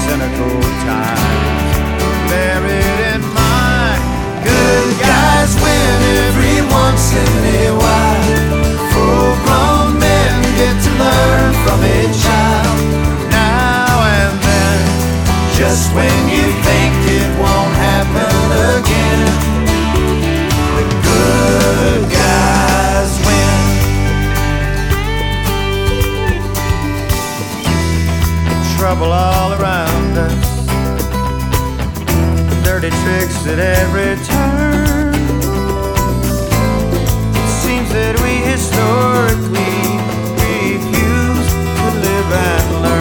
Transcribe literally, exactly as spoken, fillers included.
cynical times. Bear it in mind, good guys win every once in a while. Full-grown men get to learn from a child now and then. Just when you think it won't happen again, the good guys win. Trouble all around us, dirty tricks at every turn. It seems that we historically refuse to live and learn.